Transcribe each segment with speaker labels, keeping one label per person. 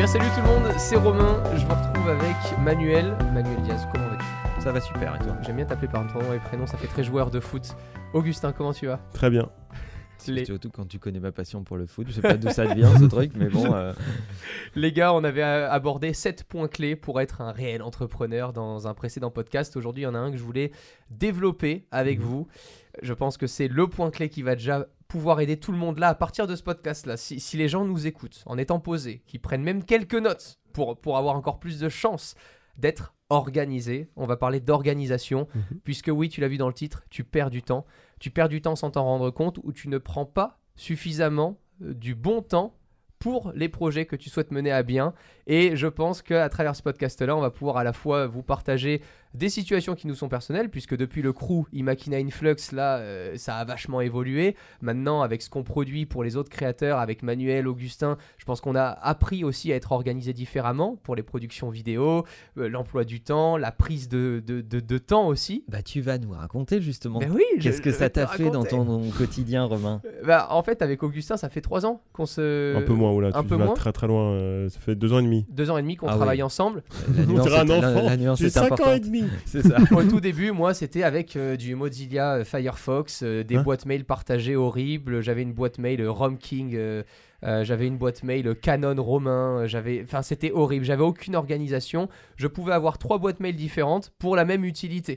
Speaker 1: bien salut tout le monde, c'est Romain, je vous retrouve avec Manuel Diaz, comment vas-tu?
Speaker 2: Ça va super et toi?
Speaker 1: J'aime bien t'appeler par ton nom et prénom, ça fait très joueur de foot. Augustin, comment tu vas?
Speaker 3: Très bien.
Speaker 2: Surtout quand tu connais ma passion pour le foot, je sais pas d'où ça vient ce truc, mais bon...
Speaker 1: Les gars, on avait abordé 7 points clés pour être un réel entrepreneur dans un précédent podcast. Aujourd'hui, il y en a un que je voulais développer avec vous. Je pense que c'est le point clé qui va déjà pouvoir aider tout le monde là, à partir de ce podcast-là. Si les gens nous écoutent en étant posés, qui prennent même quelques notes pour avoir encore plus de chances d'être organisés, on va parler d'organisation, puisque oui, tu l'as vu dans le titre, tu perds du temps. Tu perds du temps sans t'en rendre compte ou tu ne prends pas suffisamment du bon temps pour les projets que tu souhaites mener à bien. Et je pense qu'à travers ce podcast-là, on va pouvoir à la fois vous partager des situations qui nous sont personnelles, puisque depuis le crew Imakina Influx, là, ça a vachement évolué. Maintenant, avec ce qu'on produit pour les autres créateurs, avec Manuel, Augustin, je pense qu'on a appris aussi à être organisé différemment pour les productions vidéo, l'emploi du temps, la prise de temps aussi.
Speaker 2: Bah, tu vas nous raconter justement.
Speaker 1: Ben oui,
Speaker 2: Qu'est-ce que ça t'a fait dans ton quotidien, Romain?
Speaker 1: En fait, avec Augustin, ça fait 3 ans qu'on se...
Speaker 3: Un peu moins, oula,
Speaker 1: un
Speaker 3: tu
Speaker 1: peu
Speaker 3: vas
Speaker 1: moins.
Speaker 3: très très loin. Ça fait 2 ans et demi.
Speaker 1: 2 ans et demi qu'on
Speaker 2: Ah
Speaker 1: travaille
Speaker 2: oui.
Speaker 1: ensemble.
Speaker 2: La nuance,
Speaker 3: dirait un
Speaker 2: est,
Speaker 3: enfant.
Speaker 2: la nuance
Speaker 3: J'ai
Speaker 2: est
Speaker 3: 5
Speaker 2: importante.
Speaker 3: ans et demi.
Speaker 2: C'est ça.
Speaker 1: Au tout début, moi, c'était avec du Mozilla Firefox, des boîtes mail partagées horribles. J'avais une boîte mail RomKing, j'avais une boîte mail Canon Romain. C'était horrible. J'avais aucune organisation. Je pouvais avoir 3 boîtes mail différentes pour la même utilité.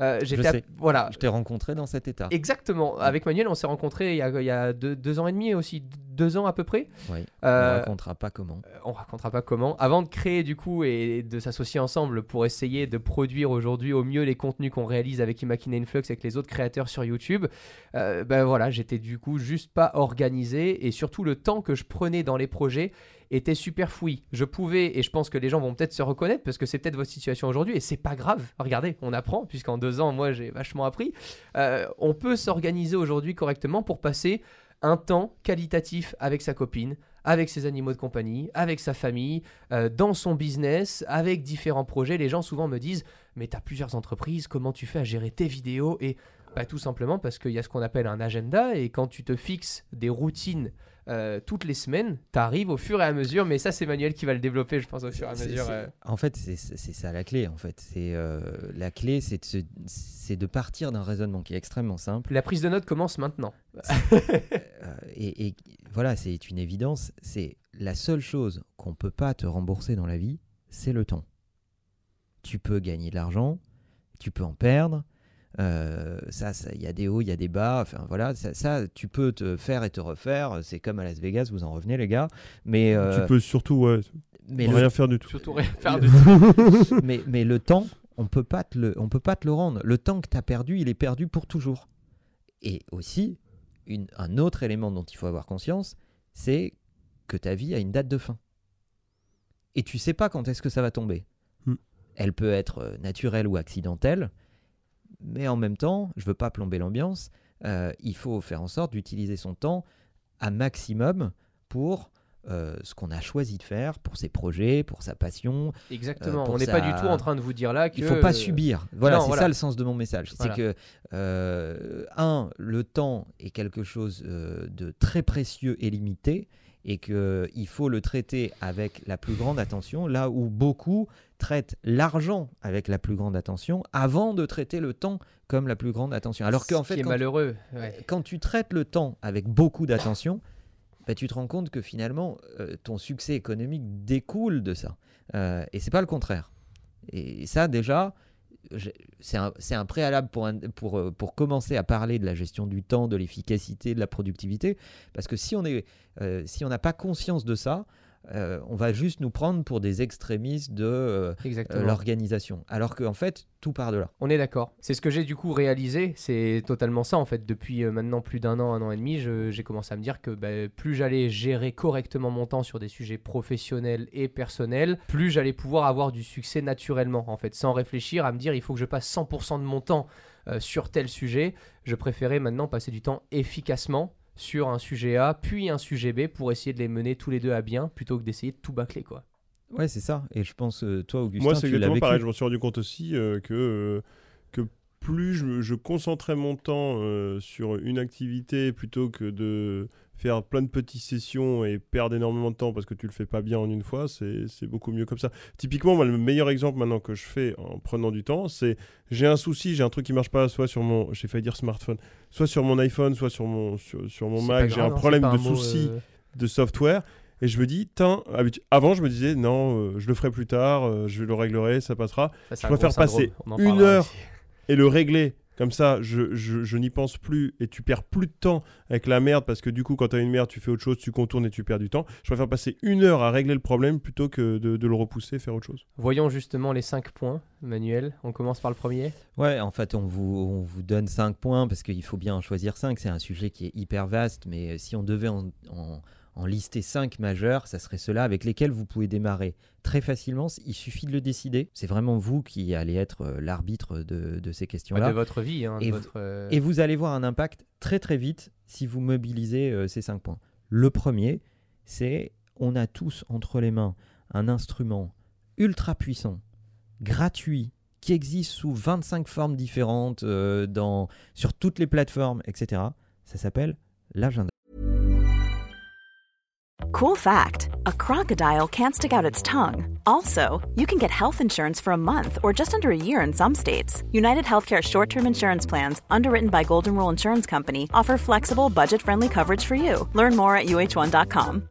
Speaker 1: Voilà.
Speaker 2: Je t'ai rencontré dans cet état.
Speaker 1: Exactement. Avec Manuel, on s'est rencontrés il y a 2 ans et demi aussi, 2 ans à peu près.
Speaker 2: Oui. On racontera pas comment.
Speaker 1: On racontera pas comment. Avant de créer du coup et de s'associer ensemble pour essayer de produire aujourd'hui au mieux les contenus qu'on réalise avec Imakina Influx, avec les autres créateurs sur YouTube, voilà, j'étais du coup juste pas organisé et surtout le temps que je prenais dans les projets était super fouillis. Je pouvais, et je pense que les gens vont peut-être se reconnaître parce que c'est peut-être votre situation aujourd'hui et c'est pas grave. Regardez, on apprend puisqu'en 2 ans, moi j'ai vachement appris. On peut s'organiser aujourd'hui correctement pour passer un temps qualitatif avec sa copine, avec ses animaux de compagnie, avec sa famille, dans son business, avec différents projets. Les gens souvent me disent « Mais tu as plusieurs entreprises, comment tu fais à gérer tes vidéos ?» Et tout simplement parce qu'il y a ce qu'on appelle un agenda et quand tu te fixes des routines toutes les semaines, tu arrives au fur et à mesure, mais ça c'est Manuel qui va le développer je pense au fur et à mesure.
Speaker 2: En fait, c'est ça la clé. En fait, la clé, c'est de partir d'un raisonnement qui est extrêmement simple.
Speaker 1: La prise de notes commence maintenant.
Speaker 2: Et voilà, c'est une évidence. C'est la seule chose qu'on peut pas te rembourser dans la vie, c'est le temps. Tu peux gagner de l'argent, tu peux en perdre. Il y a des hauts, il y a des bas, enfin voilà, ça tu peux te faire et te refaire, c'est comme à Las Vegas, vous en revenez les gars, mais
Speaker 3: Tu peux surtout rien faire du tout.
Speaker 1: Surtout rien faire du tout.
Speaker 2: mais le temps, on peut pas te le rendre. Le temps que tu as perdu, il est perdu pour toujours. Et aussi, un autre élément dont il faut avoir conscience, c'est que ta vie a une date de fin. Et tu sais pas quand est-ce que ça va tomber. Elle peut être naturelle ou accidentelle. Mais en même temps, je ne veux pas plomber l'ambiance, il faut faire en sorte d'utiliser son temps à maximum pour ce qu'on a choisi de faire, pour ses projets, pour sa passion.
Speaker 1: Exactement, on n'est pas du tout en train de vous dire là que...
Speaker 2: Il ne faut pas subir. Voilà, ça le sens de mon message.
Speaker 1: Voilà.
Speaker 2: C'est que, le temps est quelque chose de très précieux et limité, et qu'il faut le traiter avec la plus grande attention, là où beaucoup traitent l'argent avec la plus grande attention avant de traiter le temps comme la plus grande attention. Alors qu'en fait,
Speaker 1: malheureux.
Speaker 2: Quand tu traites le temps avec beaucoup d'attention, tu te rends compte que finalement, ton succès économique découle de ça. Et c'est pas le contraire. Et ça, déjà... C'est un préalable pour commencer à parler de la gestion du temps, de l'efficacité, de la productivité, parce que si on n'a pas conscience de ça, on va juste nous prendre pour des extrémistes de l'organisation, alors qu'en fait tout part de là.
Speaker 1: On est d'accord, c'est ce que j'ai du coup réalisé, c'est totalement ça en fait. Depuis maintenant plus d'un an et demi, j'ai commencé à me dire que plus j'allais gérer correctement mon temps sur des sujets professionnels et personnels, plus j'allais pouvoir avoir du succès naturellement en fait, sans réfléchir à me dire il faut que je passe 100% de mon temps sur tel sujet. Je préférais maintenant passer du temps efficacement sur un sujet A, puis un sujet B, pour essayer de les mener tous les deux à bien, plutôt que d'essayer de tout bâcler, quoi.
Speaker 2: Ouais, c'est ça. Et je pense, toi, Augustin,
Speaker 3: moi, c'est
Speaker 2: tu l'as
Speaker 3: exactement
Speaker 2: vécu.
Speaker 3: pareil. Je m'en suis rendu compte aussi que plus je concentrais mon temps sur une activité plutôt que de faire plein de petites sessions et perdre énormément de temps parce que tu le fais pas bien en une fois, c'est beaucoup mieux comme ça. Typiquement, moi, le meilleur exemple maintenant que je fais en prenant du temps, c'est j'ai un souci, j'ai un truc qui marche pas, soit sur mon, j'ai failli dire smartphone, soit sur mon iPhone, soit sur mon Mac, j'ai un problème de souci de software. Et je me dis, avant je me disais, non, je le ferai plus tard, je le réglerai, ça passera. Je préfère passer une heure et le régler. Comme ça, je n'y pense plus et tu perds plus de temps avec la merde parce que du coup, quand tu as une merde, tu fais autre chose, tu contournes et tu perds du temps. Je préfère passer une heure à régler le problème plutôt que de le repousser et faire autre chose.
Speaker 1: Voyons justement les 5 points, Manuel. On commence par le premier.
Speaker 2: Ouais, en fait, on vous donne 5 points parce qu'il faut bien en choisir 5. C'est un sujet qui est hyper vaste, mais si on devait en lister 5 majeurs, ça serait ceux-là avec lesquels vous pouvez démarrer très facilement. Il suffit de le décider. C'est vraiment vous qui allez être l'arbitre de ces questions-là.
Speaker 1: De votre vie. Hein,
Speaker 2: et vous allez voir un impact très très vite si vous mobilisez ces 5 points. Le premier, c'est on a tous entre les mains un instrument ultra puissant, gratuit, qui existe sous 25 formes différentes sur toutes les plateformes, etc. Ça s'appelle l'agenda.
Speaker 4: Cool fact, a crocodile can't stick out its tongue. Also, you can get health insurance for a month or just under a year in some states. United Healthcare short-term insurance plans, underwritten by Golden Rule Insurance Company, offer flexible, budget-friendly coverage for you. Learn more at uh1.com.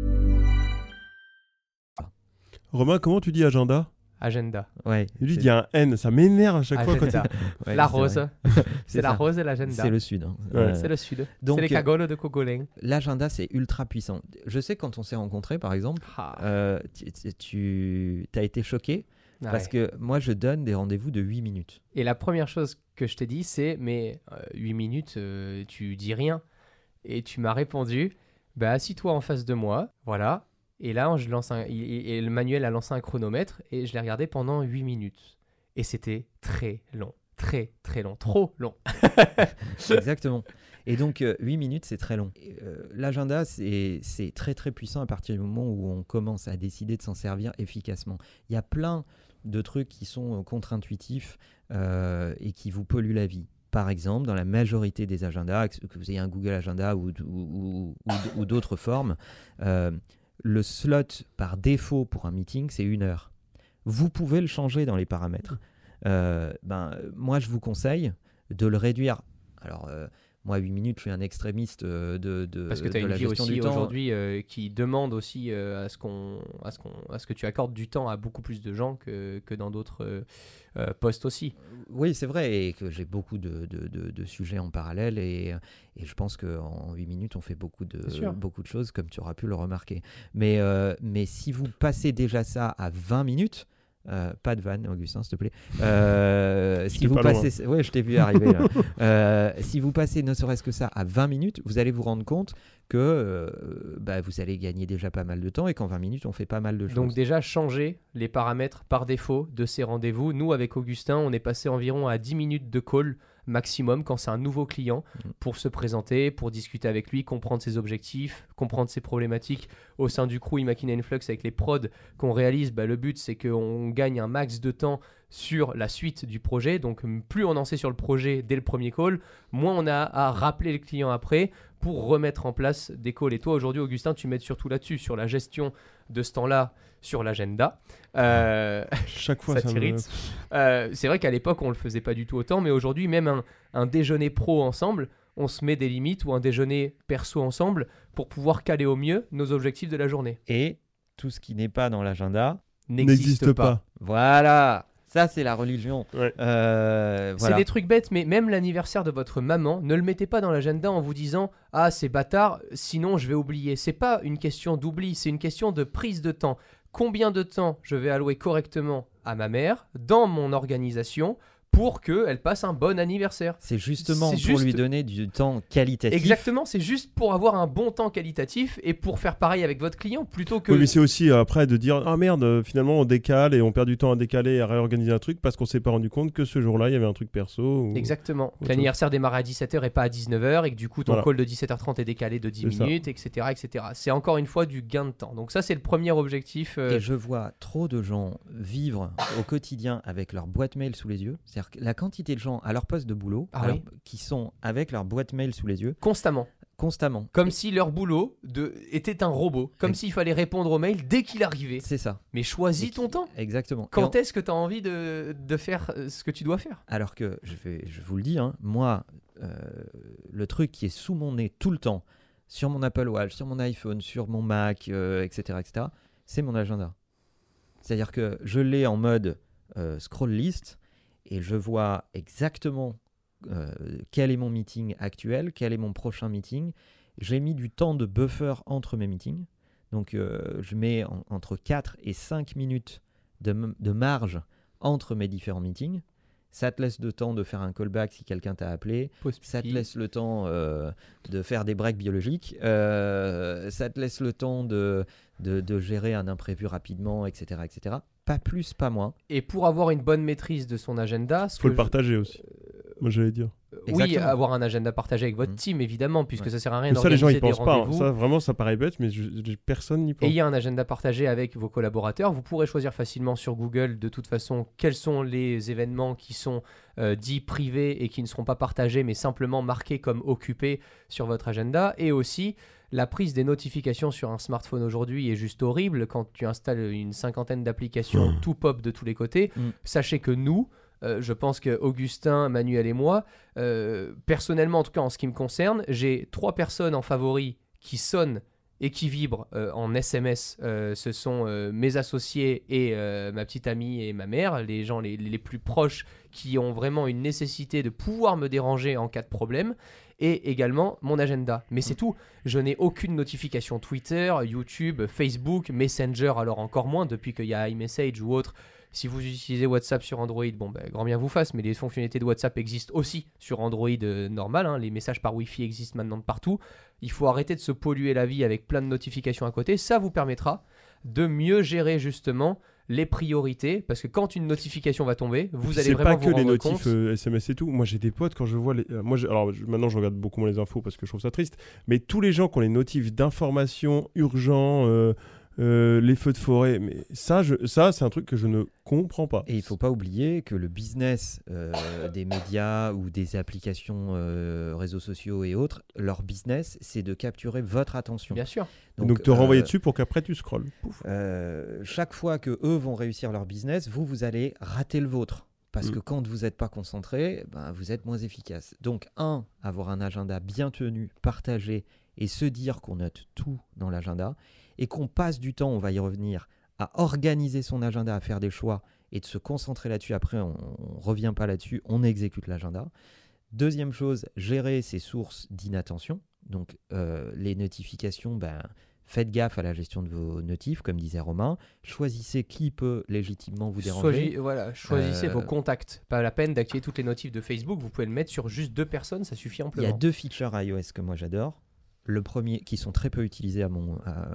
Speaker 3: Romain, comment tu dis agenda ?
Speaker 1: Agenda.
Speaker 2: Ouais.
Speaker 3: Lui, il y a un N, ça m'énerve à chaque fois. Quand
Speaker 1: ouais, la rose. C'est la rose et l'agenda.
Speaker 2: C'est le sud. Hein.
Speaker 3: Ouais.
Speaker 1: C'est le sud.
Speaker 2: Donc,
Speaker 1: c'est les cagoles de Cogolin.
Speaker 2: L'agenda, c'est ultra puissant. Je sais, quand on s'est rencontrés, par exemple, tu as été choqué parce que moi, je donne des rendez-vous de 8 minutes.
Speaker 1: Et la première chose que je t'ai dit, c'est mais 8 minutes, tu dis rien. Et tu m'as répondu, assis-toi en face de moi, voilà. Et là, et le Manuel a lancé un chronomètre et je l'ai regardé pendant 8 minutes. Et c'était très long. Très, très long. Trop long.
Speaker 2: Exactement. Et donc, 8 minutes, c'est très long. L'agenda, c'est très, très puissant à partir du moment où on commence à décider de s'en servir efficacement. Il y a plein de trucs qui sont contre-intuitifs et qui vous polluent la vie. Par exemple, dans la majorité des agendas, que vous ayez un Google Agenda ou d'autres formes, le slot par défaut pour un meeting, c'est 1 heure. Vous pouvez le changer dans les paramètres. Moi, je vous conseille de le réduire. Alors, moi, 8 minutes, je suis un extrémiste
Speaker 1: parce que tu as une vie aussi aujourd'hui qui demande aussi à ce que tu accordes du temps à beaucoup plus de gens que dans d'autres postes aussi.
Speaker 2: Oui, c'est vrai, et que j'ai beaucoup de sujets en parallèle, et je pense qu'en 8 minutes, on fait beaucoup de choses, comme tu auras pu le remarquer. Mais si vous passez déjà ça à 20 minutes, pas de vanne, Augustin, s'il te plaît. Si vous passez, ouais, je t'ai vu arriver là. Si vous passez ne serait-ce que ça à 20 minutes, vous allez vous rendre compte que vous allez gagner déjà pas mal de temps et qu'en 20 minutes, on fait pas mal de choses.
Speaker 1: Donc déjà, changer les paramètres par défaut de ces rendez-vous. Nous, avec Augustin, on est passé environ à 10 minutes de call maximum quand c'est un nouveau client pour se présenter, pour discuter avec lui, comprendre ses objectifs, comprendre ses problématiques au sein du crew Imakina Influx avec les prods qu'on réalise. Le but, c'est qu'on gagne un max de temps sur la suite du projet. Donc, plus on en sait sur le projet dès le premier call, moins on a à rappeler le client après pour remettre en place des calls. Et toi, aujourd'hui, Augustin, tu m'aides surtout là-dessus, sur la gestion de ce temps-là, sur l'agenda.
Speaker 3: Chaque fois,
Speaker 1: ça t'irrite. C'est vrai qu'à l'époque, on ne le faisait pas du tout autant, mais aujourd'hui, même un déjeuner pro ensemble, on se met des limites, ou un déjeuner perso ensemble pour pouvoir caler au mieux nos objectifs de la journée.
Speaker 2: Et tout ce qui n'est pas dans l'agenda
Speaker 1: n'existe pas.
Speaker 2: Voilà. Ça, c'est la religion.
Speaker 3: Ouais.
Speaker 1: C'est des trucs bêtes, mais même l'anniversaire de votre maman, ne le mettez pas dans l'agenda en vous disant « Ah, c'est bâtard, sinon je vais oublier ». C'est pas une question d'oubli, c'est une question de prise de temps. Combien de temps je vais allouer correctement à ma mère, dans mon organisation, pour qu'elle passe un bon anniversaire.
Speaker 2: C'est justement pour lui donner du temps qualitatif.
Speaker 1: Exactement, c'est juste pour avoir un bon temps qualitatif et pour faire pareil avec votre client plutôt que...
Speaker 3: Oui, mais c'est aussi après de dire « Ah merde, finalement on décale et on perd du temps à décaler et à réorganiser un truc parce qu'on s'est pas rendu compte que ce jour-là il y avait un truc perso. »
Speaker 1: Exactement, que l'anniversaire démarre à 17h et pas à 19h et que du coup ton call de 17h30 est décalé de 10 minutes, etc., etc. C'est encore une fois du gain de temps. Donc ça c'est le premier objectif.
Speaker 2: Et je vois trop de gens vivre au quotidien avec leur boîte mail sous les yeux. C'est-à-dire C'est-à-dire que la quantité de gens à leur poste de boulot qui sont avec leur boîte mail sous les yeux
Speaker 1: constamment. Comme si leur boulot était un robot. Comme s'il fallait répondre aux mails dès qu'il arrivait.
Speaker 2: C'est ça.
Speaker 1: Mais choisis ton temps.
Speaker 2: Exactement.
Speaker 1: Quand est-ce que tu as envie de faire ce que tu dois faire ?
Speaker 2: Alors que, je vous le dis, hein, moi, le truc qui est sous mon nez tout le temps, sur mon Apple Watch, sur mon iPhone, sur mon Mac, etc., c'est mon agenda. C'est-à-dire que je l'ai en mode scroll list et je vois exactement quel est mon meeting actuel, quel est mon prochain meeting. J'ai mis du temps de buffer entre mes meetings. Donc, je mets entre 4 et 5 minutes de marge entre mes différents meetings. Ça te laisse le temps de faire un callback si quelqu'un t'a appelé. Ça te laisse le temps de faire des breaks biologiques. Ça te laisse le temps de gérer un imprévu rapidement, etc., etc. Pas plus, pas moins.
Speaker 1: Et pour avoir une bonne maîtrise de son agenda...
Speaker 3: Il faut le partager aussi. Moi, j'allais dire.
Speaker 1: Oui, avoir un agenda partagé avec votre team, évidemment, puisque ça sert à rien
Speaker 3: d'organiser
Speaker 1: des
Speaker 3: rendez-vous. Ça, les gens, ils pensent pas.
Speaker 1: Ça,
Speaker 3: vraiment, ça paraît bête, mais personne n'y pense.
Speaker 1: Et il y a un agenda partagé avec vos collaborateurs. Vous pourrez choisir facilement sur Google, de toute façon, quels sont les événements qui sont dits privés et qui ne seront pas partagés, mais simplement marqués comme occupés sur votre agenda. Et aussi, la prise des notifications sur un smartphone aujourd'hui est juste horrible. Quand tu installes une 50aine d'applications, tout pop de tous les côtés. Sachez que nous... je pense que Augustin, Manuel et moi, personnellement, en tout cas en ce qui me concerne, j'ai 3 personnes en favoris qui sonnent et qui vibrent en SMS. Ce sont mes associés et ma petite amie et ma mère, les gens les plus proches qui ont vraiment une nécessité de pouvoir me déranger en cas de problème. Et également mon agenda. Mais c'est tout. Je n'ai aucune notification Twitter, YouTube, Facebook, Messenger, alors encore moins depuis qu'il y a iMessage ou autre. Si vous utilisez WhatsApp sur Android, grand bien vous fasse, mais les fonctionnalités de WhatsApp existent aussi sur Android normal. Hein, les messages par Wi-Fi existent maintenant de partout. Il faut arrêter de se polluer la vie avec plein de notifications à côté. Ça vous permettra de mieux gérer justement les priorités, parce que quand une notification va tomber, vous allez vraiment vous rendre compte.
Speaker 3: C'est pas que les notifs SMS et tout. Moi, j'ai des potes, quand je vois les... maintenant, je regarde beaucoup moins les infos parce que je trouve ça triste, mais tous les gens qui ont les notifs d'informations urgents... les feux de forêt, mais ça c'est un truc que je ne comprends pas.
Speaker 2: Et il ne faut pas oublier que le business des médias ou des applications réseaux sociaux et autres, leur business, c'est de capturer votre attention.
Speaker 1: Bien sûr.
Speaker 3: Donc te renvoyer dessus pour qu'après tu scrolles.
Speaker 2: Chaque fois que eux vont réussir leur business, vous allez rater le vôtre. Parce que quand vous n'êtes pas concentré, vous êtes moins efficace. Donc, avoir un agenda bien tenu, partagé, et se dire qu'on note tout dans l'agenda, et qu'on passe du temps, on va y revenir, à organiser son agenda, à faire des choix, et de se concentrer là-dessus. Après, on ne revient pas là-dessus, on exécute l'agenda. Deuxième chose, gérer ses sources d'inattention. Donc, les notifications, faites gaffe à la gestion de vos notifs, comme disait Romain. Choisissez qui peut légitimement vous déranger.
Speaker 1: Choisissez vos contacts. Pas la peine d'activer toutes les notifs de Facebook. Vous pouvez le mettre sur juste 2 personnes, ça suffit amplement.
Speaker 2: Il y a 2 features iOS que moi j'adore. Le premier, qui sont très peu utilisés à mon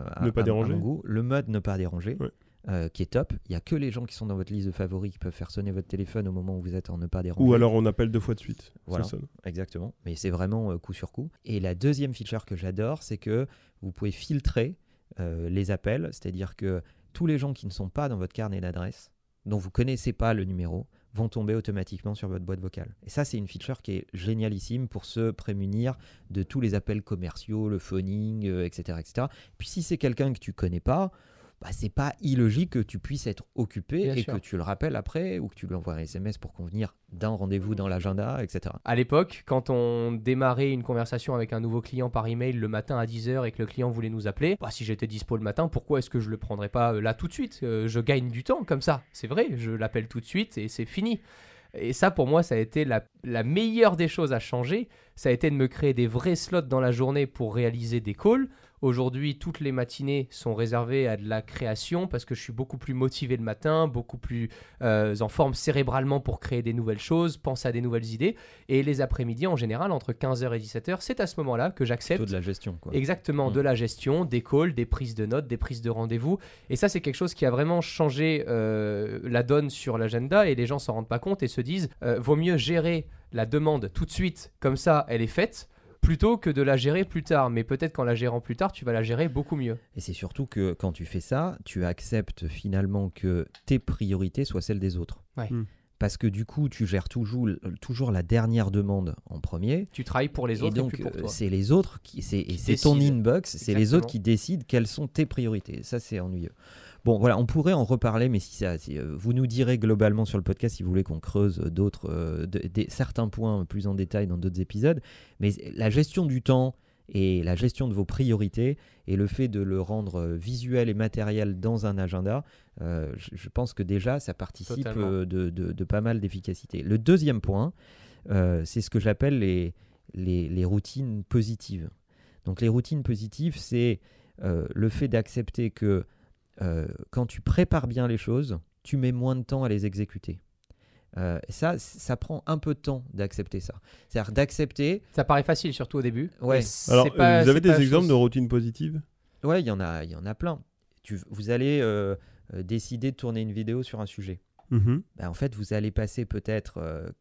Speaker 2: goût. Le mode ne pas déranger, qui est top. Il n'y a que les gens qui sont dans votre liste de favoris qui peuvent faire sonner votre téléphone au moment où vous êtes en ne pas déranger.
Speaker 3: Ou alors on appelle 2 fois de suite.
Speaker 2: Voilà, exactement. Mais c'est vraiment coup sur coup. Et la deuxième feature que j'adore, c'est que vous pouvez filtrer les appels. C'est-à-dire que tous les gens qui ne sont pas dans votre carnet d'adresse, dont vous ne connaissez pas le numéro, vont tomber automatiquement sur votre boîte vocale. Et ça, c'est une feature qui est génialissime pour se prémunir de tous les appels commerciaux, le phoning, etc., etc. Puis si c'est quelqu'un que tu ne connais pas, c'est pas illogique que tu puisses être occupé que tu le rappelles après ou que tu lui envoies un SMS pour convenir d'un rendez-vous dans l'agenda, etc.
Speaker 1: À l'époque, quand on démarrait une conversation avec un nouveau client par email le matin à 10h et que le client voulait nous appeler, si j'étais dispo le matin, pourquoi est-ce que je le prendrais pas là tout de suite ? Je gagne du temps comme ça, c'est vrai, je l'appelle tout de suite et c'est fini. Et ça, pour moi, ça a été la meilleure des choses à changer. Ça a été de me créer des vrais slots dans la journée pour réaliser des calls. Aujourd'hui, toutes les matinées sont réservées à de la création parce que je suis beaucoup plus motivé le matin, beaucoup plus en forme cérébralement pour créer des nouvelles choses, penser à des nouvelles idées. Et les après-midi, en général, entre 15h et 17h, c'est à ce moment-là que j'accepte.
Speaker 2: Plutôt de la gestion, quoi.
Speaker 1: Exactement, de la gestion, des calls, des prises de notes, des prises de rendez-vous. Et ça, c'est quelque chose qui a vraiment changé la donne sur l'agenda et les gens s'en rendent pas compte et se disent vaut mieux gérer la demande tout de suite, comme ça, elle est faite, plutôt que de la gérer plus tard. Mais peut-être qu'en la gérant plus tard, tu vas la gérer beaucoup mieux.
Speaker 2: Et c'est surtout que quand tu fais ça, tu acceptes finalement que tes priorités soient celles des autres.
Speaker 1: Ouais.
Speaker 2: parce que du coup, tu gères toujours la dernière demande en premier.
Speaker 1: Tu travailles pour les
Speaker 2: Et
Speaker 1: autres et
Speaker 2: donc,
Speaker 1: plus pour toi.
Speaker 2: c'est les autres c'est ton
Speaker 1: décident.
Speaker 2: inbox, c'est les
Speaker 1: Exactement.
Speaker 2: autres qui décident quelles sont tes priorités. Ça, c'est ennuyeux. Bon, voilà, on pourrait en reparler, mais vous nous direz globalement sur le podcast si vous voulez qu'on creuse certains points plus en détail dans d'autres épisodes. Mais la gestion du temps et la gestion de vos priorités et le fait de le rendre visuel et matériel dans un agenda, je pense que déjà, ça participe de pas mal d'efficacité. Le deuxième point, c'est ce que j'appelle les routines positives. Donc les routines positives, c'est le fait d'accepter que quand tu prépares bien les choses, tu mets moins de temps à les exécuter. Ça prend un peu de temps d'accepter ça. C'est-à-dire d'accepter...
Speaker 1: Ça paraît facile, surtout au début.
Speaker 2: Ouais.
Speaker 3: Alors, vous avez des exemples de routines positives ?
Speaker 2: Ouais, il y en a plein. Vous allez décider de tourner une vidéo sur un sujet. En fait, vous allez passer peut-être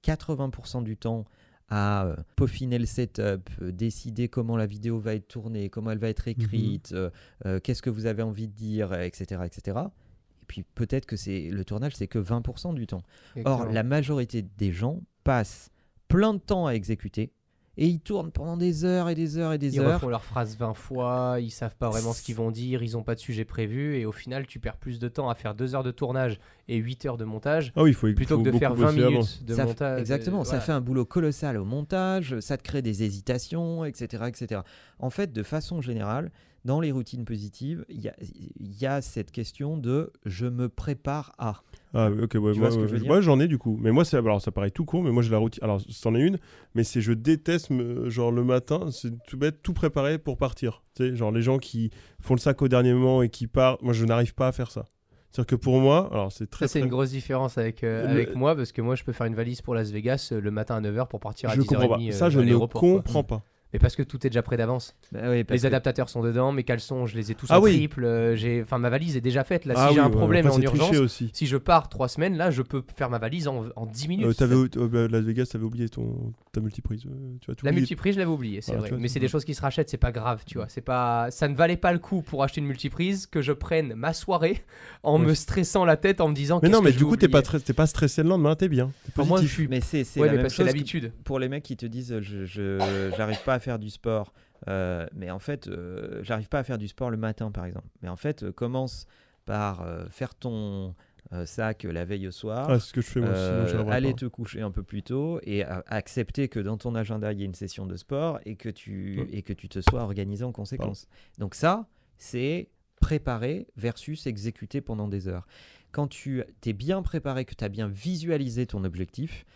Speaker 2: 80% du temps à peaufiner le setup, décider comment la vidéo va être tournée, comment elle va être écrite, qu'est-ce que vous avez envie de dire, etc. etc. Et puis peut-être que le tournage, c'est que 20% du temps.
Speaker 1: Exactement.
Speaker 2: Or, la majorité des gens passent plein de temps à exécuter et ils tournent pendant des heures et des heures et des
Speaker 1: Ils
Speaker 2: heures.
Speaker 1: refont leur phrase 20 fois, ils savent pas vraiment ce qu'ils vont dire, ils n'ont pas de sujet prévu et au final tu perds plus de temps à faire 2 heures de tournage et 8 heures de montage
Speaker 3: Ah oui,
Speaker 1: plutôt que de faire 20 minutes de montage.
Speaker 2: Exactement, ça
Speaker 1: voilà.
Speaker 2: fait un boulot colossal au montage, ça te crée des hésitations, etc. etc. En fait, de façon générale, dans les routines positives, il y a cette question de « je me prépare à ».
Speaker 3: Ah, ok, ouais,
Speaker 2: Tu vois ce que je veux dire ?
Speaker 3: moi j'en ai du coup. Mais moi, alors ça paraît tout con, mais moi j'ai la routine. Alors, c'en est une, mais je déteste, genre le matin, c'est tout bête, tout préparer pour partir. Tu sais, genre les gens qui font le sac au dernier moment et qui partent, moi je n'arrive pas à faire ça. C'est-à-dire que pour moi, alors c'est très.
Speaker 1: Ça, c'est une grosse différence avec moi parce que moi je peux faire une valise pour Las Vegas le matin à 9h pour partir à 10h30.
Speaker 3: Je comprends pas. Ça, je
Speaker 1: à
Speaker 3: ne
Speaker 1: l'aéroport, quoi.
Speaker 3: comprends pas.
Speaker 1: Mais parce que tout est déjà prêt d'avance.
Speaker 2: Oui,
Speaker 1: Les adaptateurs sont dedans, mes caleçons, je les ai tous
Speaker 3: Ah
Speaker 1: en
Speaker 3: oui.
Speaker 1: triple. Ma valise est déjà faite. Là,
Speaker 3: Ah
Speaker 1: si j'ai
Speaker 3: oui,
Speaker 1: un problème
Speaker 3: après,
Speaker 1: en
Speaker 3: c'est triché
Speaker 1: urgence,
Speaker 3: aussi.
Speaker 1: si je pars 3 semaines, là, je peux faire ma valise en 10 minutes.
Speaker 3: Las Vegas, t'avais oublié ta multiprise. Tu as tout
Speaker 1: La
Speaker 3: oublié.
Speaker 1: multiprise, je l'avais oublié, c'est
Speaker 3: Voilà,
Speaker 1: vrai.
Speaker 3: tu vois,
Speaker 1: Mais
Speaker 3: c'est
Speaker 1: c'est des choses qui se rachètent, c'est pas grave, tu vois. Ça ne valait pas le coup pour acheter une multiprise que je prenne ma soirée en
Speaker 3: Ouais.
Speaker 1: me stressant la tête en me disant.
Speaker 3: Mais non,
Speaker 1: qu'est-ce
Speaker 3: mais
Speaker 1: que
Speaker 3: du
Speaker 1: j'ai
Speaker 3: coup, t'es
Speaker 1: oublié.
Speaker 3: pas stressé le lendemain, t'es bien. T'es
Speaker 1: Enfin, moi, je
Speaker 3: positif.
Speaker 1: suis.
Speaker 2: Mais c'est
Speaker 1: Ouais,
Speaker 2: la
Speaker 1: mais
Speaker 2: même
Speaker 1: parce que c'est
Speaker 2: chose que
Speaker 1: l'habitude.
Speaker 2: pour les mecs qui te disent j'arrive pas à faire du sport. Mais en fait, j'arrive pas à faire du sport le matin, par exemple. Mais en fait, commence par faire ton sac la veille au soir.
Speaker 3: Ah, c'est ce que je fais moi, sinon j'y arriverai
Speaker 2: aller
Speaker 3: pas.
Speaker 2: te coucher un peu plus tôt et accepter que dans ton agenda, il y a une session de sport et que tu te sois organisé en conséquence. Donc ça, c'est préparer versus exécuter pendant des heures. Quand tu t'es bien préparé, que tu as bien visualisé ton objectif,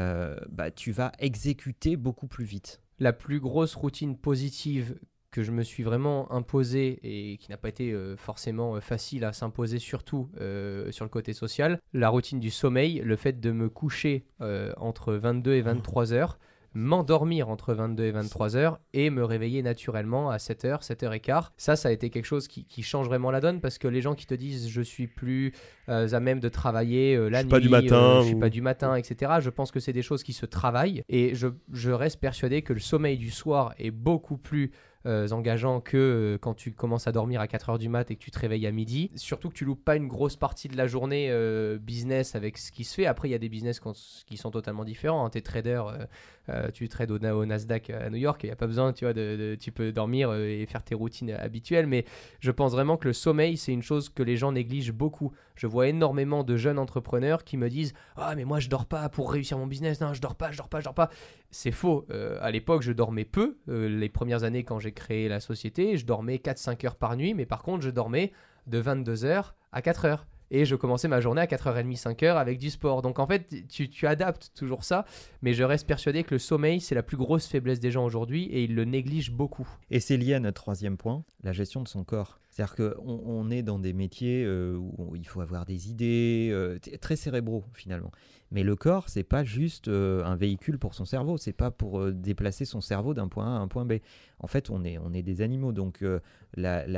Speaker 2: tu vas exécuter beaucoup plus vite.
Speaker 1: La plus grosse routine positive que je me suis vraiment imposée et qui n'a pas été forcément facile à s'imposer, surtout sur le côté social, la routine du sommeil, le fait de me coucher entre 22 et 23 heures, m'endormir entre 22 et 23 heures et me réveiller naturellement à 7h, 7h15. Ça a été quelque chose qui change vraiment la donne parce que les gens qui te disent je suis plus à même de travailler la nuit,
Speaker 3: pas du matin,
Speaker 1: je suis pas du matin, etc. Je pense que c'est des choses qui se travaillent et je reste persuadé que le sommeil du soir est beaucoup plus engageant que quand tu commences à dormir à 4h du mat et que tu te réveilles à midi. Surtout que tu loupes pas une grosse partie de la journée business avec ce qui se fait. Après, il y a des business qui sont totalement différents. Hein. T'es trader, tu trades au Nasdaq à New York, il n'y a pas besoin, tu vois, tu peux dormir et faire tes routines habituelles. Mais je pense vraiment que le sommeil, c'est une chose que les gens négligent beaucoup. Je vois énormément de jeunes entrepreneurs qui me disent « Ah, mais moi, je dors pas pour réussir mon business. Non, je dors pas. » C'est faux. À l'époque, je dormais peu. Les premières années, quand j'ai créé la société, je dormais 4-5 heures par nuit. Mais par contre, je dormais de 22h à 4h. Et je commençais ma journée à 4h30, 5h avec du sport. Donc en fait, tu adaptes toujours ça. Mais je reste persuadé que le sommeil, c'est la plus grosse faiblesse des gens aujourd'hui et ils le négligent beaucoup.
Speaker 2: Et c'est lié à notre troisième point, la gestion de son corps. C'est-à-dire qu'on est dans des métiers où il faut avoir des idées très cérébraux finalement. Mais le corps, c'est pas juste un véhicule pour son cerveau. C'est pas pour déplacer son cerveau d'un point A à un point B. En fait, on est des animaux. Donc la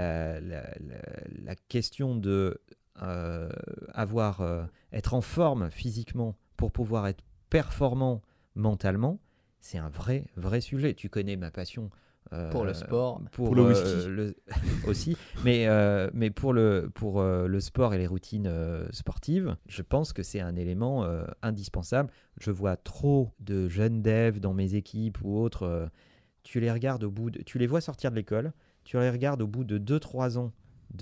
Speaker 2: question de être en forme physiquement pour pouvoir être performant mentalement, c'est un vrai sujet. Tu connais ma passion
Speaker 1: Pour le sport.
Speaker 3: Pour le whisky.
Speaker 2: Aussi. Mais pour le sport et les routines sportives, je pense que c'est un élément indispensable. Je vois trop de jeunes devs dans mes équipes ou autres. Tu les regardes tu les vois sortir de l'école, tu les regardes au bout de 2-3 ans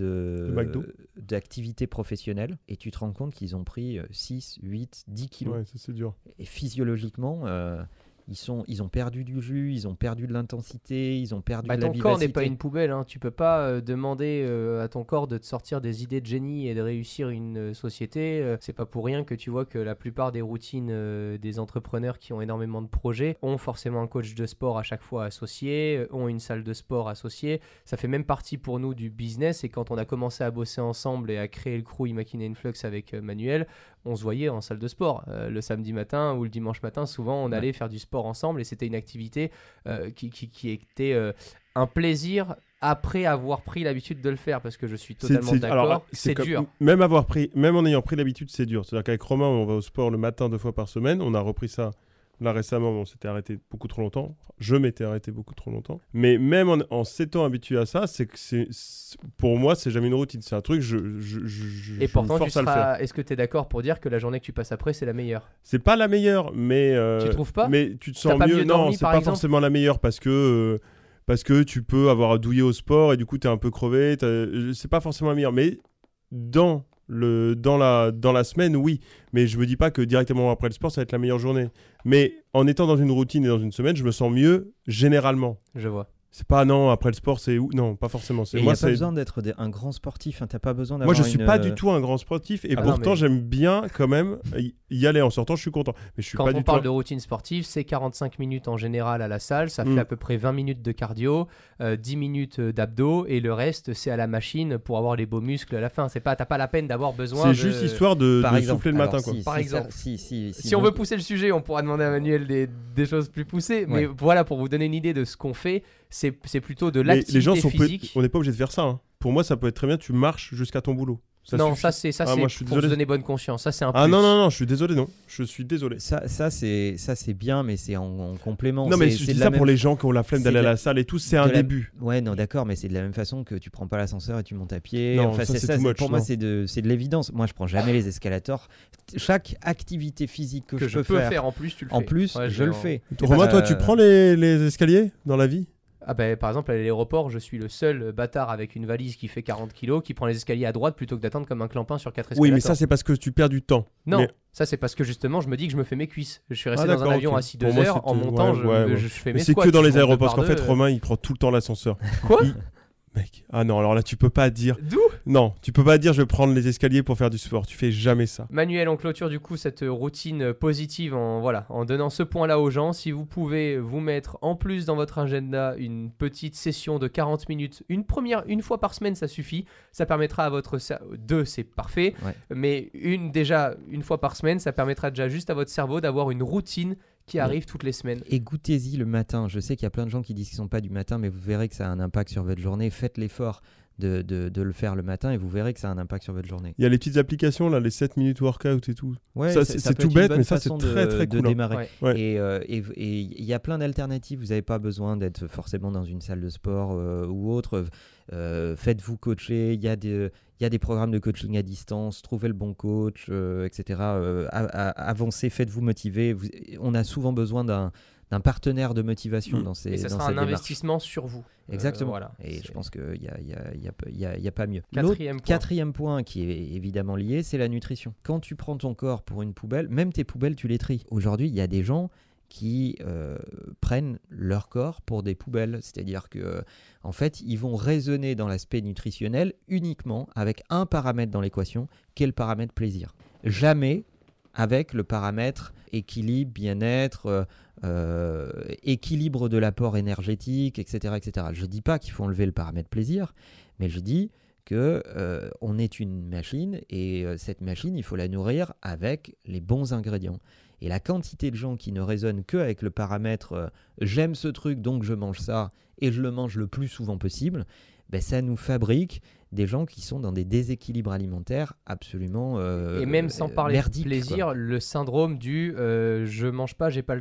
Speaker 2: d'activité professionnelle et tu te rends compte qu'ils ont pris 6, 8, 10 kilos.
Speaker 3: Ouais, ça c'est dur.
Speaker 2: Et physiologiquement, ils ont perdu du jus, ils ont perdu de l'intensité, ils ont perdu de la vivacité.
Speaker 1: Ton corps n'est pas une poubelle, hein. Tu peux pas demander à ton corps de te sortir des idées de génie et de réussir une société. C'est pas pour rien que tu vois que la plupart des routines des entrepreneurs qui ont énormément de projets ont forcément un coach de sport à chaque fois associé, ont une salle de sport associée. Ça fait même partie pour nous du business, et quand on a commencé à bosser ensemble et à créer le crew Immaculée Influx avec Manuel, on se voyait en salle de sport le samedi matin ou le dimanche matin. Souvent on allait faire du sport ensemble, et c'était une activité qui était un plaisir après avoir pris l'habitude de le faire, parce que je suis totalement d'accord. Alors, c'est dur.
Speaker 3: Même en ayant pris l'habitude, c'est dur. C'est-à-dire qu'avec Romain, on va au sport le matin 2 fois par semaine. On a repris ça là récemment. On s'était arrêté beaucoup trop longtemps. Je m'étais arrêté beaucoup trop longtemps. Mais même en s'étant habitué à ça, pour moi, c'est jamais une routine. C'est un truc,
Speaker 1: et pourtant,
Speaker 3: me force à le faire.
Speaker 1: Est-ce que tu es d'accord pour dire que la journée que tu passes après, c'est la meilleure ?
Speaker 3: C'est pas la meilleure, mais
Speaker 1: tu trouves pas ?
Speaker 3: Mais tu te sens mieux. Non, c'est pas forcément la meilleure, parce que tu peux avoir douillé au sport et du coup tu es un peu crevé. C'est pas forcément la meilleure, mais dans la semaine, oui. Mais je me dis pas que directement après le sport ça va être la meilleure journée. Mais en étant dans une routine et dans une semaine, je me sens mieux généralement.
Speaker 1: Je vois.
Speaker 3: C'est pas non, après le sport c'est où ? Non, pas forcément.
Speaker 2: Il n'y a pas besoin d'être un grand sportif, hein. T'as pas besoin d'avoir.
Speaker 3: Moi je suis pas du tout un grand sportif, et pourtant j'aime bien quand même y aller en sortant, je suis content. Mais je suis
Speaker 1: quand
Speaker 3: pas
Speaker 1: on
Speaker 3: du
Speaker 1: parle
Speaker 3: tout...
Speaker 1: de routine sportive, c'est 45 minutes en général à la salle, ça fait à peu près 20 minutes de cardio, 10 minutes d'abdos, et le reste c'est à la machine pour avoir les beaux muscles à la fin. T'as pas la peine d'avoir besoin
Speaker 3: C'est juste histoire de souffler le matin, quoi.
Speaker 1: Par exemple, si on veut pousser le sujet, on pourra demander à Manuel des choses plus poussées, mais voilà, pour vous donner une idée de ce qu'on fait, c'est plutôt de l'activité
Speaker 3: les gens
Speaker 1: physique.
Speaker 3: On n'est pas obligé de faire ça, hein. Pour moi, ça peut être très bien, tu marches jusqu'à ton boulot.
Speaker 1: Ça c'est pour se donner bonne conscience. Ça c'est un plus.
Speaker 3: Non, je suis désolé, non. Je suis désolé.
Speaker 2: Ça c'est bien, mais c'est en complément.
Speaker 3: Non, mais je dis ça pour les gens qui ont la flemme d'aller à la salle et tout, c'est un début.
Speaker 2: Ouais, non, d'accord, mais c'est de la même façon que tu prends pas l'ascenseur et tu montes à pied.
Speaker 3: Non,
Speaker 2: enfin, pour moi, c'est de l'évidence. Moi, je prends jamais les escalators. Chaque activité physique que je peux faire
Speaker 1: en plus, tu le fais.
Speaker 2: En plus, je le fais.
Speaker 3: Romain, toi, tu prends les escaliers dans la vie ?
Speaker 1: Par exemple, à l'aéroport, je suis le seul bâtard avec une valise qui fait 40 kilos qui prend les escaliers à droite plutôt que d'attendre comme un clampin sur 4 escalators.
Speaker 3: Oui, mais ça, c'est parce que tu perds du temps.
Speaker 1: Non, ça, c'est parce que justement, je me dis que je me fais mes cuisses. Je suis resté dans un avion assis 2 heures. En montant, je fais mes squats.
Speaker 3: C'est que dans les aéroports, parce qu'en fait, Romain, il prend tout le temps l'ascenseur.
Speaker 1: Quoi ?
Speaker 3: Mec, non, alors là, tu peux pas dire.
Speaker 1: D'où ?
Speaker 3: Non, tu peux pas dire je vais prendre les escaliers pour faire du sport. Tu fais jamais ça.
Speaker 1: Manuel, on clôture du coup cette routine positive en donnant ce point-là aux gens. Si vous pouvez vous mettre en plus dans votre agenda une petite session de 40 minutes, une fois par semaine, ça suffit. Ça permettra à votre c'est parfait.
Speaker 2: Ouais.
Speaker 1: Mais une fois par semaine, ça permettra déjà juste à votre cerveau d'avoir une routine qui arrive toutes les semaines.
Speaker 2: Et goûtez-y le matin. Je sais qu'il y a plein de gens qui disent qu'ils ne sont pas du matin, mais vous verrez que ça a un impact sur votre journée. Faites l'effort de le faire le matin et vous verrez que ça a un impact sur votre journée.
Speaker 3: Il y a les petites applications, là, les 7 minutes workout et tout.
Speaker 2: Ouais,
Speaker 3: c'est tout bête, mais ça, c'est très très cool.
Speaker 2: De démarrer.
Speaker 3: Ouais.
Speaker 2: Et il y a plein d'alternatives. Vous n'avez pas besoin d'être forcément dans une salle de sport ou autre. Faites-vous coacher. Il y a des programmes de coaching à distance. Trouvez le bon coach, etc. Avancez, faites-vous motiver. On a souvent besoin d'un partenaire de motivation dans ces démarches.
Speaker 1: Et ça sera un investissement sur vous.
Speaker 2: Exactement.
Speaker 1: Voilà.
Speaker 2: Et je pense qu'il y a pas mieux.
Speaker 1: Quatrième
Speaker 2: point qui est évidemment lié, c'est la nutrition. Quand tu prends ton corps pour une poubelle, même tes poubelles, tu les tries. Aujourd'hui, il y a des gens qui prennent leur corps pour des poubelles. C'est-à-dire que en fait, ils vont raisonner dans l'aspect nutritionnel uniquement avec un paramètre dans l'équation, qui est le paramètre plaisir. Jamais avec le paramètre équilibre, bien-être, équilibre de l'apport énergétique, etc., etc. Je ne dis pas qu'il faut enlever le paramètre plaisir, mais je dis qu'on est une machine et cette machine, il faut la nourrir avec les bons ingrédients. Et la quantité de gens qui ne raisonnent qu'avec le paramètre j'aime ce truc donc je mange ça et je le mange le plus souvent possible, ça nous fabrique des gens qui sont dans des déséquilibres alimentaires absolument
Speaker 1: et même sans parler
Speaker 2: merdiques,
Speaker 1: de plaisir,
Speaker 2: quoi.
Speaker 1: le syndrome du je mange pas, j'ai pas le temps.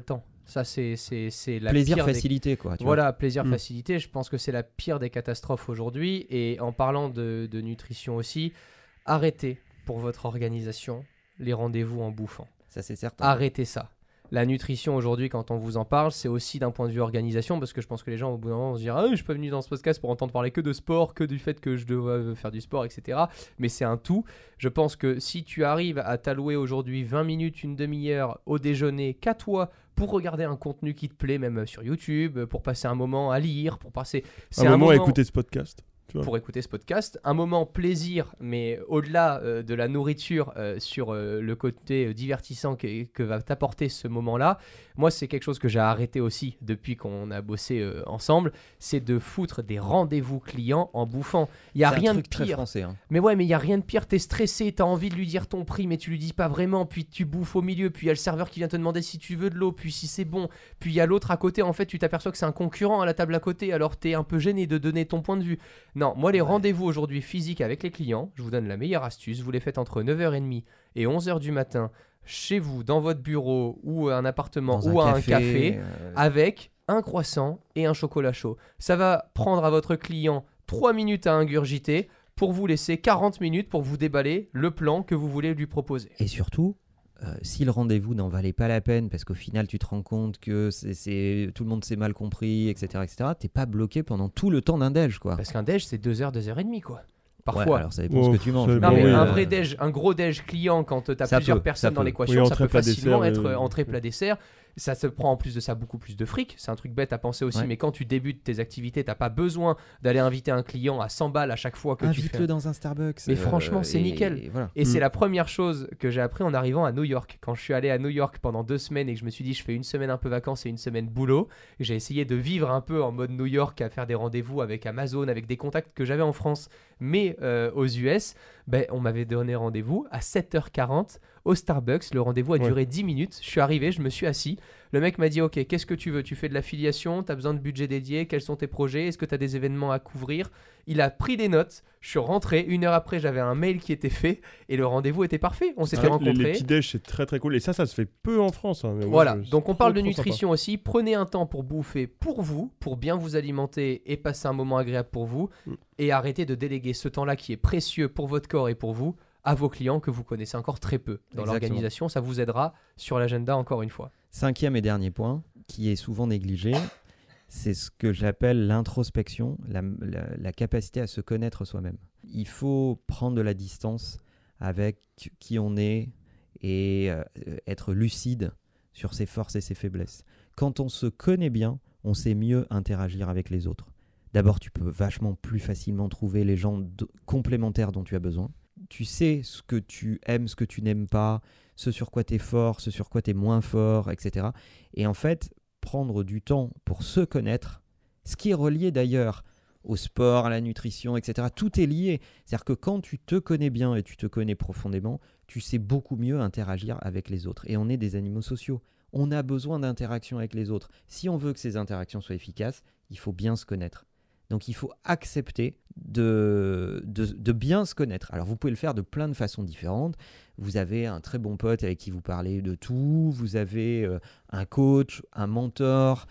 Speaker 1: Ça, c'est la
Speaker 2: Plaisir,
Speaker 1: pire
Speaker 2: facilité, quoi.
Speaker 1: Voilà, plaisir,
Speaker 3: Mm.
Speaker 1: facilité. Je pense que c'est la pire des catastrophes aujourd'hui. Et en parlant de nutrition aussi, arrêtez pour votre organisation les rendez-vous en bouffant.
Speaker 2: Ça, c'est certain.
Speaker 1: Arrêtez ça. La nutrition aujourd'hui, quand on vous en parle, c'est aussi d'un point de vue organisation, parce que je pense que les gens au bout d'un moment vont se dire ah, je suis pas venu dans ce podcast pour entendre parler que de sport, que du fait que je dois faire du sport, etc. Mais c'est un tout. Je pense que si tu arrives à t'allouer aujourd'hui 20 minutes, une demi-heure au déjeuner qu'à toi pour regarder un contenu qui te plaît, même sur YouTube, pour passer un moment à lire, pour passer...
Speaker 3: Un moment à écouter ce podcast. Tu vois.
Speaker 1: Pour écouter ce podcast, un moment plaisir, mais au-delà de la nourriture, sur le côté divertissant que va t'apporter ce moment-là, moi c'est quelque chose que j'ai arrêté aussi depuis qu'on a bossé ensemble, c'est de foutre des rendez-vous clients en bouffant. Il y a
Speaker 2: C'est un
Speaker 1: rien de
Speaker 2: truc très
Speaker 1: pire.
Speaker 2: français. Hein.
Speaker 1: Mais ouais, mais il y a rien de pire, t'es stressé, t'as envie de lui dire ton prix, mais tu lui dis pas vraiment, puis tu bouffes au milieu, puis il y a le serveur qui vient te demander si tu veux de l'eau, puis si c'est bon, puis il y a l'autre à côté, en fait tu t'aperçois que c'est un concurrent à la table à côté, alors t'es un peu gêné de donner ton point de vue. Non, moi les rendez-vous aujourd'hui physiques avec les clients, je vous donne la meilleure astuce, vous les faites entre 9h30 et 11h du matin, chez vous, dans votre bureau, ou un appartement,
Speaker 2: Dans
Speaker 1: ou à un
Speaker 2: café,
Speaker 1: café, avec un croissant et un chocolat chaud. Ça va prendre à votre client 3 minutes à ingurgiter pour vous laisser 40 minutes pour vous déballer le plan que vous voulez lui proposer.
Speaker 2: Et surtout, si le rendez-vous n'en valait pas la peine, parce qu'au final, tu te rends compte que tout le monde s'est mal compris, etc., t'es pas bloqué pendant tout le temps d'un déj, quoi.
Speaker 1: Parce qu'un déj, c'est 2 heures, 2h30, quoi. Parfois.
Speaker 2: Ouais, alors ça dépend de ce que tu manges.
Speaker 3: ça
Speaker 1: Non,
Speaker 3: Bon,
Speaker 1: mais
Speaker 3: oui,
Speaker 1: un vrai déj, un gros déj client, quand tu as
Speaker 2: Ça
Speaker 1: plusieurs
Speaker 2: peut,
Speaker 1: personnes
Speaker 2: ça
Speaker 1: dans
Speaker 2: peut.
Speaker 1: l'équation,
Speaker 3: Oui,
Speaker 1: ça peut
Speaker 3: entrée, plat,
Speaker 1: facilement
Speaker 3: dessert,
Speaker 1: être entrée, plat, dessert. Ça se prend en plus de ça beaucoup plus de fric. C'est un truc bête à penser aussi,
Speaker 2: Ouais.
Speaker 1: mais quand tu débutes tes activités, t'as pas besoin d'aller inviter un client à 100 balles à chaque fois que tu
Speaker 2: Invite-le
Speaker 1: fais.
Speaker 2: dans un Starbucks.
Speaker 1: Mais franchement, c'est nickel.
Speaker 2: Et voilà.
Speaker 1: Et c'est la première chose que j'ai appris en arrivant à New York. Quand je suis allé à New York pendant 2 semaines et que je me suis dit je fais une semaine un peu vacances et une semaine boulot, j'ai essayé de vivre un peu en mode New York, à faire des rendez-vous avec Amazon, avec des contacts que j'avais en France, mais aux US, on m'avait donné rendez-vous à 7h40 au Starbucks. Le rendez-vous a duré 10 minutes. Je suis arrivé, je me suis assis. Le mec m'a dit ok, qu'est-ce que tu veux? Tu fais de l'affiliation? Tu as besoin de budget dédié? Quels sont tes projets? Est-ce que tu as des événements à couvrir? Il a pris des notes. Je suis rentré. 1 heure après, j'avais un mail qui était fait et le rendez-vous était parfait. On s'était rencontrés.
Speaker 3: Les petits déj, c'est très très cool. Et ça se fait peu en France. Hein. Mais moi,
Speaker 1: Voilà,
Speaker 3: c'est
Speaker 1: donc on parle de
Speaker 3: trop sympa.
Speaker 1: nutrition aussi. Prenez un temps pour bouffer pour vous, pour bien vous alimenter et passer un moment agréable pour vous. Et arrêtez de déléguer ce temps-là qui est précieux pour votre corps et pour vous à vos clients que vous connaissez encore très peu. Dans
Speaker 2: Exactement.
Speaker 1: l'organisation, ça vous aidera sur l'agenda encore une fois.
Speaker 2: 5e et dernier point, qui est souvent négligé, c'est ce que j'appelle l'introspection, la capacité à se connaître soi-même. Il faut prendre de la distance avec qui on est et être lucide sur ses forces et ses faiblesses. Quand on se connaît bien, on sait mieux interagir avec les autres. D'abord, tu peux vachement plus facilement trouver les gens complémentaires dont tu as besoin. Tu sais ce que tu aimes, ce que tu n'aimes pas, ce sur quoi tu es fort, ce sur quoi tu es moins fort, etc. Et en fait, prendre du temps pour se connaître, ce qui est relié d'ailleurs au sport, à la nutrition, etc. Tout est lié. C'est-à-dire que quand tu te connais bien et tu te connais profondément, tu sais beaucoup mieux interagir avec les autres. Et on est des animaux sociaux. On a besoin d'interaction avec les autres. Si on veut que ces interactions soient efficaces, il faut bien se connaître. Donc il faut accepter de bien se connaître. Alors vous pouvez le faire de plein de façons différentes. Vous avez un très bon pote avec qui vous parlez de tout. Vous avez un coach, un mentor.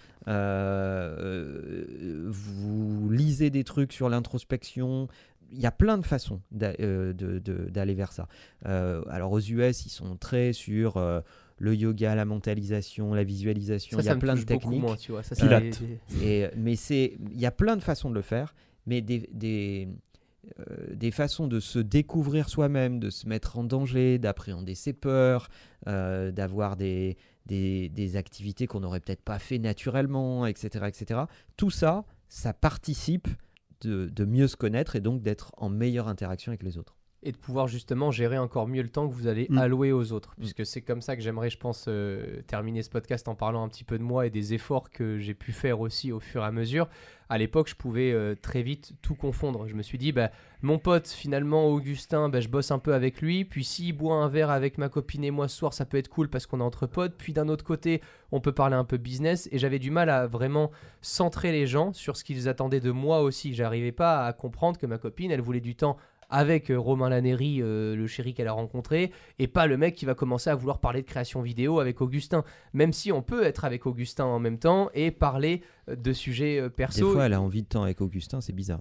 Speaker 2: Vous lisez des trucs sur l'introspection. Il y a plein de façons d'aller vers ça. Alors aux US, ils sont très sur le yoga, la mentalisation, la visualisation. Il y a plein de techniques.
Speaker 1: Moins, tu vois. Ça,
Speaker 3: Pilates.
Speaker 2: Mais il y a plein de façons de le faire, mais des façons de se découvrir soi-même, de se mettre en danger, d'appréhender ses peurs, d'avoir des activités qu'on n'aurait peut-être pas fait naturellement, etc., etc. Tout ça, ça participe de mieux se connaître et donc d'être en meilleure interaction avec les autres.
Speaker 1: Et de pouvoir justement gérer encore mieux le temps que vous allez allouer aux autres. Puisque c'est comme ça que j'aimerais, je pense, terminer ce podcast en parlant un petit peu de moi et des efforts que j'ai pu faire aussi au fur et à mesure. À l'époque, je pouvais très vite tout confondre. Je me suis dit, mon pote, finalement, Augustin, je bosse un peu avec lui. Puis s'il boit un verre avec ma copine et moi ce soir, ça peut être cool parce qu'on est entre potes. Puis d'un autre côté, on peut parler un peu business. Et j'avais du mal à vraiment centrer les gens sur ce qu'ils attendaient de moi aussi. J'arrivais pas à comprendre que ma copine, elle voulait du temps avec Romain Lannéry, le chéri qu'elle a rencontré, et pas le mec qui va commencer à vouloir parler de création vidéo avec Augustin. Même si on peut être avec Augustin en même temps et parler de sujets perso.
Speaker 2: Des fois, elle a envie de temps avec Augustin, c'est bizarre.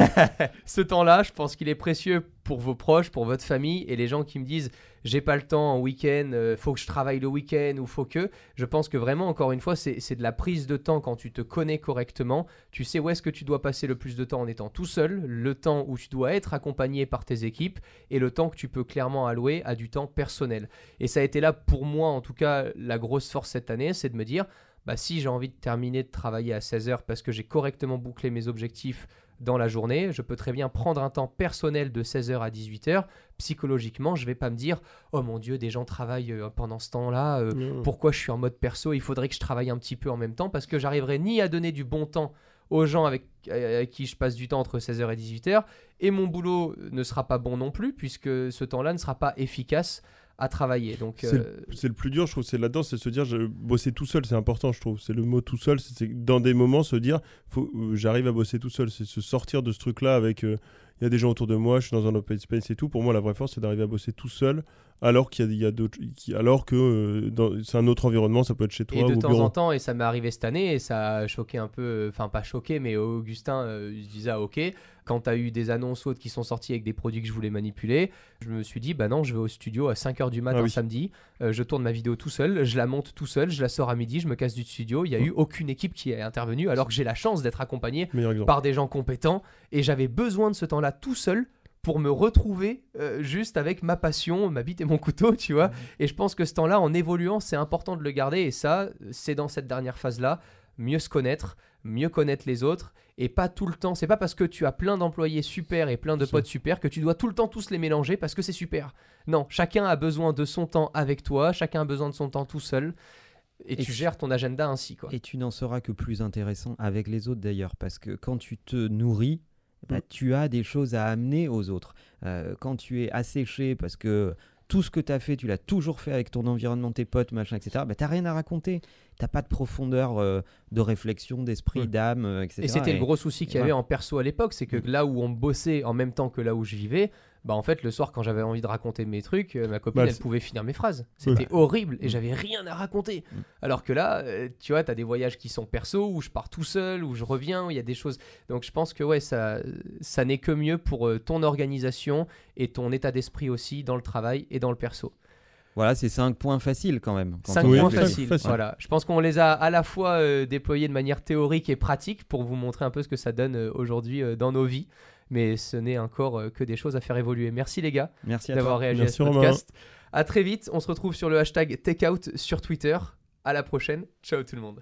Speaker 1: Ce temps-là, je pense qu'il est précieux pour vos proches, pour votre famille, et les gens qui me disent « j'ai pas le temps en week-end, faut que je travaille le week-end ou faut que… » Je pense que vraiment, encore une fois, c'est de la prise de temps quand tu te connais correctement. Tu sais où est-ce que tu dois passer le plus de temps en étant tout seul, le temps où tu dois être accompagné par tes équipes et le temps que tu peux clairement allouer à du temps personnel. Et ça a été là pour moi, en tout cas, la grosse force cette année, c'est de me dire bah, si j'ai envie de terminer de travailler à 16h parce que j'ai correctement bouclé mes objectifs dans la journée, je peux très bien prendre un temps personnel de 16h à 18h. Psychologiquement, je ne vais pas me dire « Oh mon Dieu, des gens travaillent pendant ce temps-là, pourquoi je suis en mode perso, il faudrait que je travaille un petit peu en même temps » parce que j'arriverai ni à donner du bon temps aux gens avec qui je passe du temps entre 16h et 18h et mon boulot ne sera pas bon non plus puisque ce temps-là ne sera pas efficace à travailler. Donc,
Speaker 3: c'est le plus dur, je trouve, c'est là-dedans, c'est se dire bosser tout seul, c'est important, je trouve. C'est le mot tout seul, c'est dans des moments se dire j'arrive à bosser tout seul, c'est se sortir de ce truc-là avec il y a des gens autour de moi, je suis dans un open space et tout. Pour moi, la vraie force, c'est d'arriver à bosser tout seul alors qu'il y a d'autres, alors que c'est un autre environnement, ça peut être chez toi
Speaker 1: et
Speaker 3: ou
Speaker 1: de
Speaker 3: au
Speaker 1: temps
Speaker 3: bureau.
Speaker 1: en temps, et ça m'est arrivé cette année et ça a choqué un peu, enfin pas choqué, mais Augustin se disait ok, quand tu as eu des annonces autres qui sont sorties avec des produits que je voulais manipuler, je me suis dit bah non, je vais au studio à 5h du matin samedi, je tourne ma vidéo tout seul, je la monte tout seul, je la sors à midi, je me casse du studio, il n'y a eu aucune équipe qui est intervenue alors que j'ai la chance d'être accompagné par des gens compétents et j'avais besoin de ce temps-là tout seul pour me retrouver juste avec ma passion, ma bite et mon couteau, tu vois. Et je pense que ce temps-là, en évoluant, c'est important de le garder. Et ça, c'est dans cette dernière phase-là, mieux se connaître, mieux connaître les autres. Et pas tout le temps, c'est pas parce que tu as plein d'employés super et plein de potes super que tu dois tout le temps tous les mélanger parce que c'est super. Non, chacun a besoin de son temps avec toi, chacun a besoin de son temps tout seul. Et tu gères ton agenda ainsi, quoi.
Speaker 2: Et tu n'en seras que plus intéressant avec les autres d'ailleurs, parce que quand tu te nourris, bah, tu as des choses à amener aux autres. Quand tu es asséché parce que tout ce que tu as fait, tu l'as toujours fait avec ton environnement, tes potes, machin, etc., bah, tu n'as rien à raconter. Tu n'as pas de profondeur de réflexion, d'esprit, d'âme, etc.
Speaker 1: Et c'était le gros souci qu'il y avait en perso à l'époque, c'est que là où on bossait en même temps que là où je vivais, bah en fait le soir quand j'avais envie de raconter mes trucs, ma copine elle pouvait finir mes phrases. C'était horrible et j'avais rien à raconter. Alors que là, tu vois, tu as des voyages qui sont perso, où je pars tout seul, où je reviens, où il y a des choses. Donc je pense que ouais, ça n'est que mieux pour ton organisation et ton état d'esprit aussi dans le travail et dans le perso.
Speaker 2: Voilà, c'est 5 points faciles quand même.
Speaker 1: 5 points faciles, voilà. Je pense qu'on les a à la fois déployés de manière théorique et pratique pour vous montrer un peu ce que ça donne aujourd'hui dans nos vies. Mais ce n'est encore que des choses à faire évoluer. Merci les gars d'avoir réagi à ce podcast. À très vite, on se retrouve sur le hashtag Takeout sur Twitter. À la prochaine, ciao tout le monde.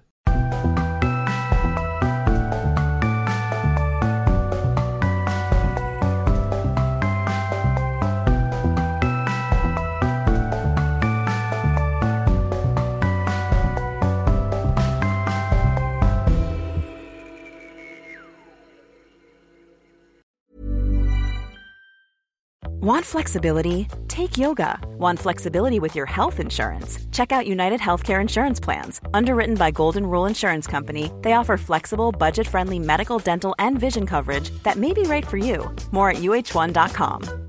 Speaker 4: Want flexibility? Take yoga. Want flexibility with your health insurance? Check out United Healthcare Insurance Plans. Underwritten by Golden Rule Insurance Company, they offer flexible, budget-friendly medical, dental, and vision coverage that may be right for you. More at uh1.com.